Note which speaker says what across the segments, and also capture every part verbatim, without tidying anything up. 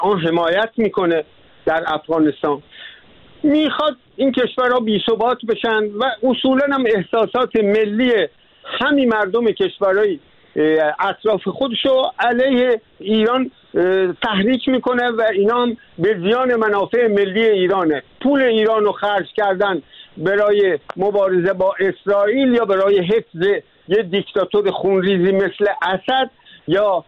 Speaker 1: آن حمایت میکنه در افغانستان، میخواد این کشورها بی ثبات بشن و اصولا هم احساسات ملی همین مردم کشورهای اطراف خودشو علیه ایران تحریک میکنه و اینا هم به زیان منافع ملی ایرانه. پول ایران رو خرج کردن برای مبارزه با اسرائیل یا برای حفظ یه دیکتاتور خونریزی مثل اسد یا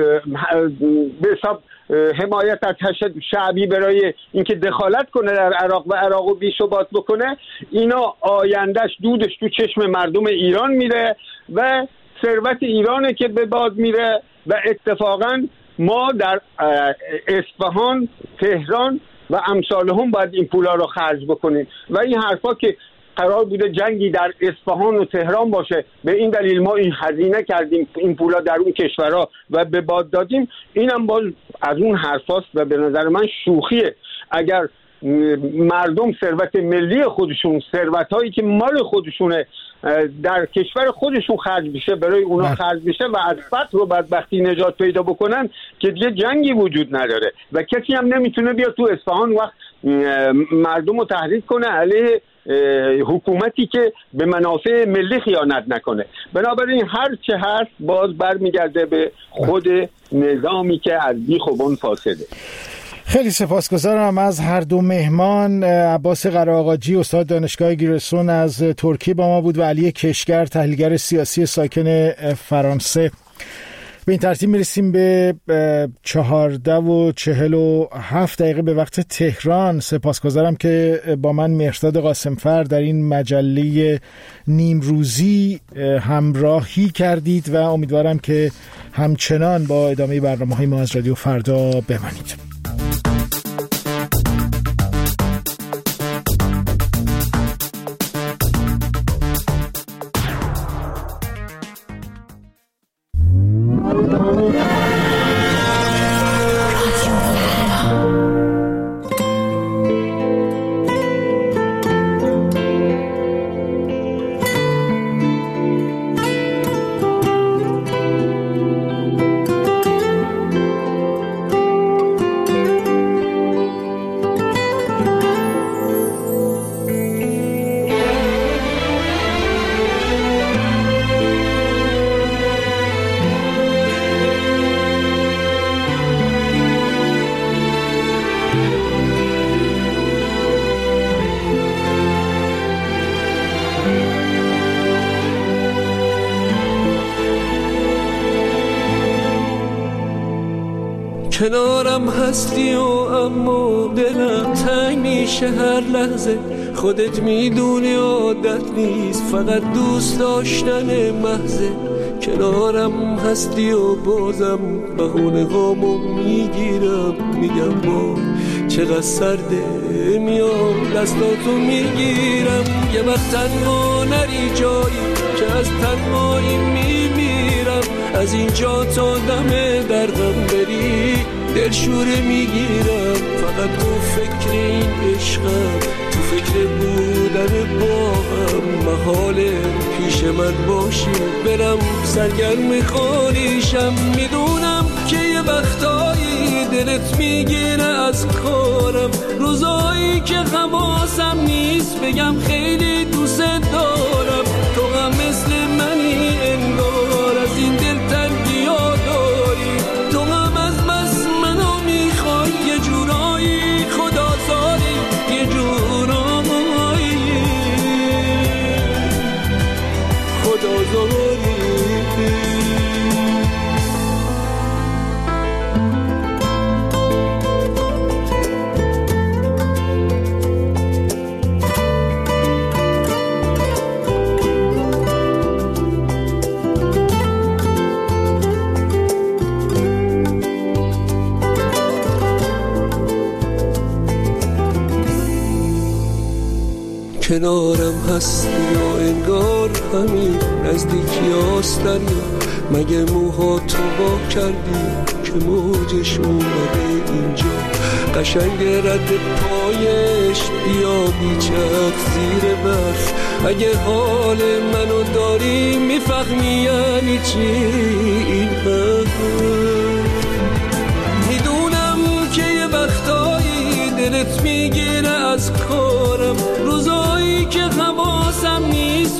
Speaker 1: به حساب حمایت از تشدد شعبی برای اینکه دخالت کنه در عراق و عراق رو بی‌ثبات بکنه، اینا آیندهش دودش تو چشم مردم ایران میره و ثروت ایرانه که به باد میره و اتفاقا ما در اصفهان، تهران و امثال هم باید این پولا رو خرج بکنیم و این حرفا که قرار بوده جنگی در اصفهان و تهران باشه به این دلیل ما این هزینه کردیم این پولا در اون کشورها و به باد دادیم، اینم باز از اون حرفاست و به نظر من شوخیه. اگر مردم ثروت ملی خودشون، ثروتایی که مال خودشونه در کشور خودشون خرج بشه برای اونا خرج بشه و از فقر و بدبختی نجات پیدا بکنن که دیگه جنگی وجود نداره و کسی هم نمیتونه بیاد تو اصفهان وقت مردم رو تحریک کنه علیه حکومتی که به منافع ملی خیانت نکنه. بنابراین هر چه هست باز برمیگرده به خود نظامی که از بیخ و بن فاسده.
Speaker 2: خیلی سپاسگزارم از هر دو مهمان. عباس قره‌آقاجی استاد دانشگاه گیرسون از ترکیه با ما بود و علی کشگر تحلیلگر سیاسی ساکن فرانسه. به این ترتیب میرسیم به چهارده و چهل و هفت دقیقه به وقت تهران. سپاسگزارم که با من مهرداد قاسمفر در این مجله نیمروزی همراهی کردید و امیدوارم که همچنان با ادامه برنامه‌های ما از رادیو فردا بمانید.
Speaker 3: کنارم هستی و اما دلم تنگ میشه هر لحظه، خودت میدونی عادت نیست فقط دوست داشتن محضه. کنارم هستی و بازم بهونه هامو میگیرم، میگم با چقدر سرده، میام دستاتو میگیرم. یه وقت تنها نری جایی که از تنهایی میمیرم، از اینجا تا دم دردم بری دلشوره میگیرم. فقط تو فکر این عشقم، تو فکر بودن با هم، محاله پیش من باشی برم سرگرم خالیشم. میدونم که یه وقتایی دلت میگیره از کارم، روزایی که حواسم نیست بگم خیلی دوست دارم. تو هم مثل منی انگار از این دل تنگی ها داری، تو هم از بس منو میخوای یه جورایی خدازاری، یه جورایی خدازاری. کنارم هستی و انگار همین نزدیکی آستنی، مگه موها تو با کردی که موجش اومده اینجا. قشنگ رد پایش بیا بیچک زیر برف، اگه حال منو داری میفهمی یعنی چی این حرف. میدونم که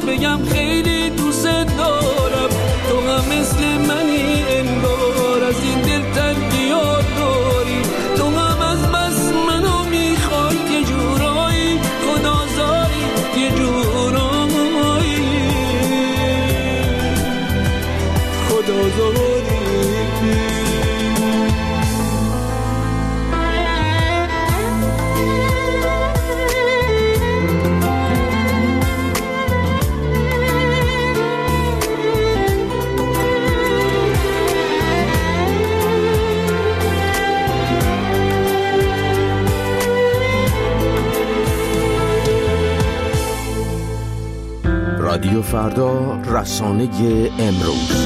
Speaker 3: بگم خیلی دوست دارم، تو هم مثل منی انگار، از این دل تنگی یاد داری، تو هم از بس منو میخوای، یه جورایی خدازاری، یه جورایی خدازاری.
Speaker 4: رادیو فردا، رسانه امروز.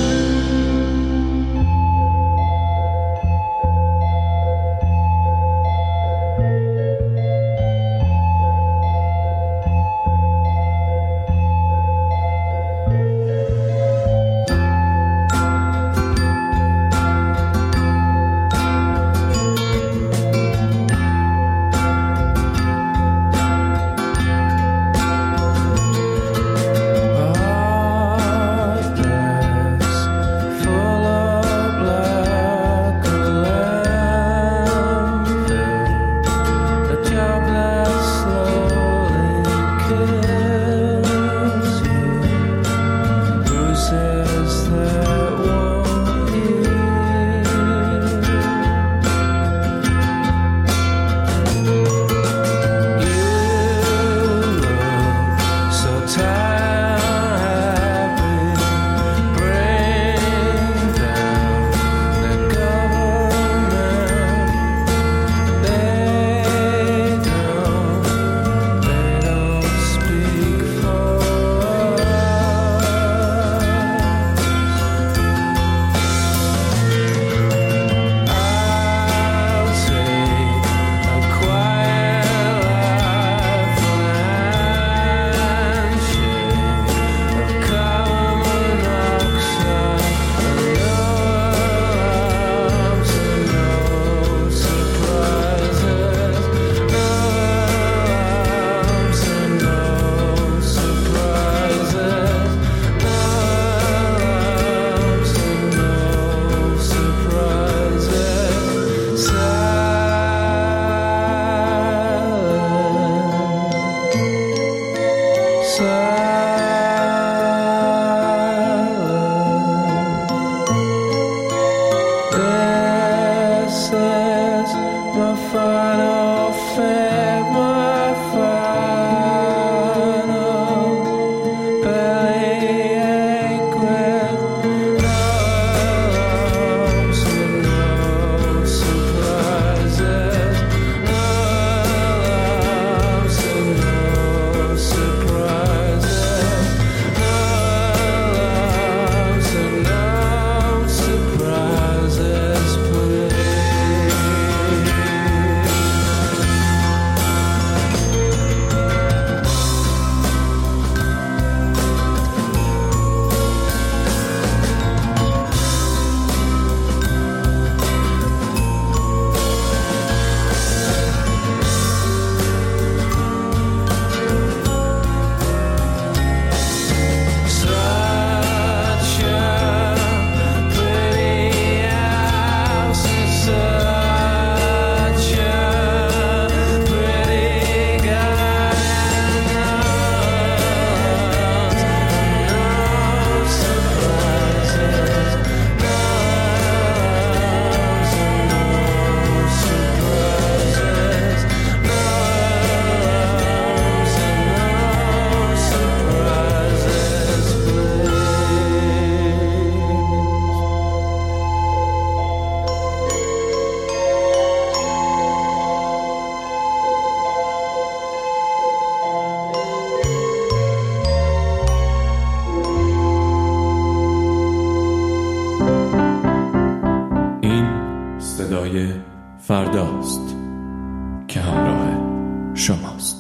Speaker 5: فرداست که همراه شماست.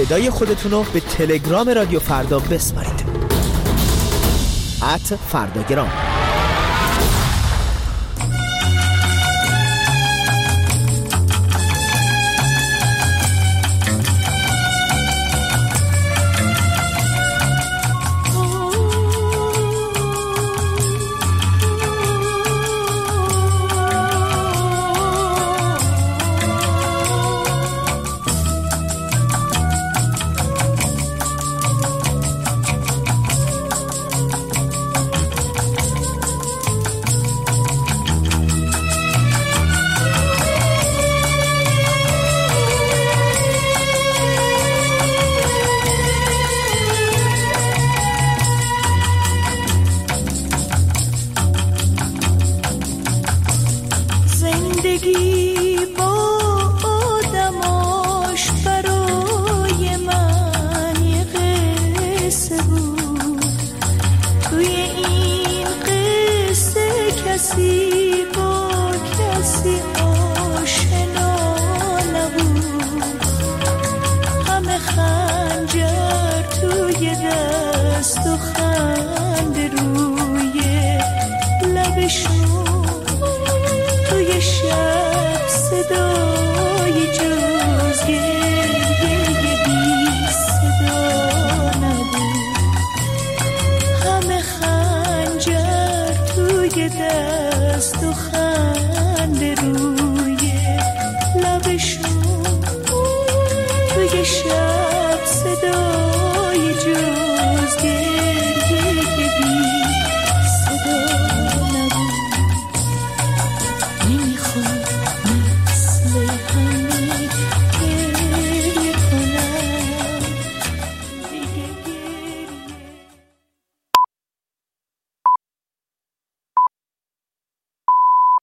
Speaker 6: صدای خودتون رو به تلگرام رادیو فردا بسپارید. ات فرداگرام.
Speaker 7: دست و خم